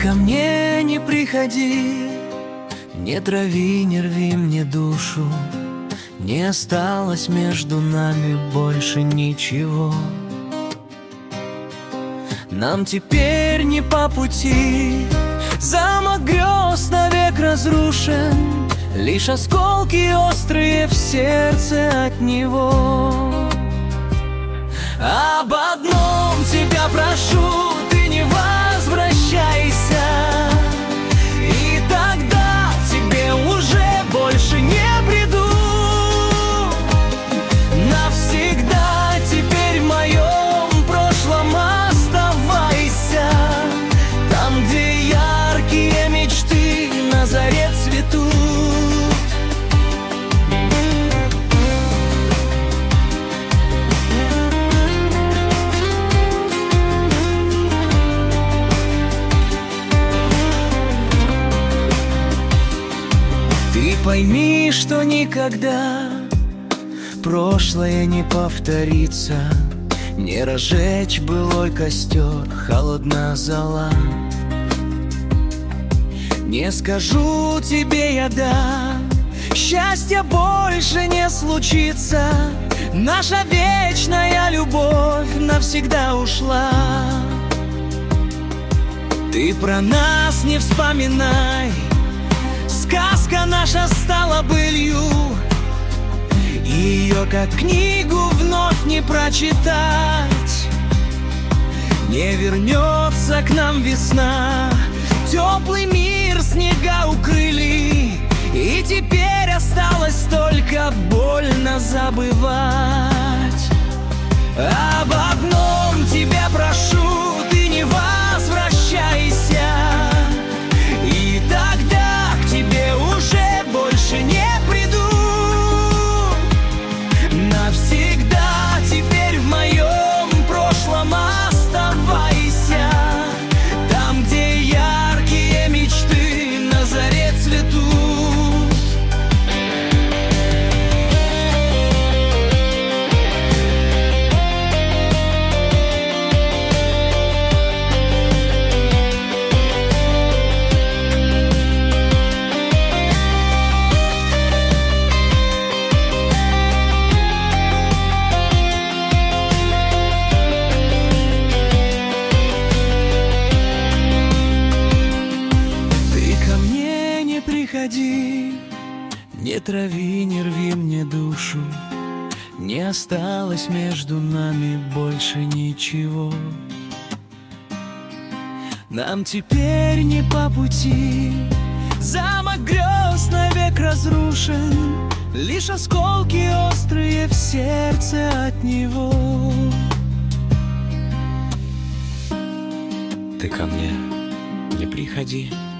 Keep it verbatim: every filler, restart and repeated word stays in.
ко мне не приходи, не трави, не рви мне душу. Не осталось между нами больше ничего. Нам теперь не по пути, замок грез навек разрушен, лишь осколки острые в сердце от него. Об одном тебя прошу, ты не возвращайся, и тогда к тебе уже больше не приду. Навсегда теперь в моем прошлом оставайся, там, где яркие мечты на заре цветут. Ты пойми, что никогда прошлое не повторится, не разжечь былой костер, холодна зола. Не скажу тебе я да, счастья больше не случится, наша вечная любовь навсегда ушла. Ты про нас не вспоминай, сказка наша стала былью, ее как книгу вновь не прочитать. Не вернется к нам весна, теплый мир снега укрыли, и теперь осталось только больно забывать. Об одном тебя прошу, ты не возвращайся, и тогда к тебе уже больше не приду. Навсегда теперь в моем прошлом оставайся, там, где яркие мечты на заре цветут. Не трави, не рви мне душу, не осталось между нами больше ничего. Нам теперь не по пути, замок грез навек разрушен, лишь осколки острые в сердце от него. Ты ко мне не приходи,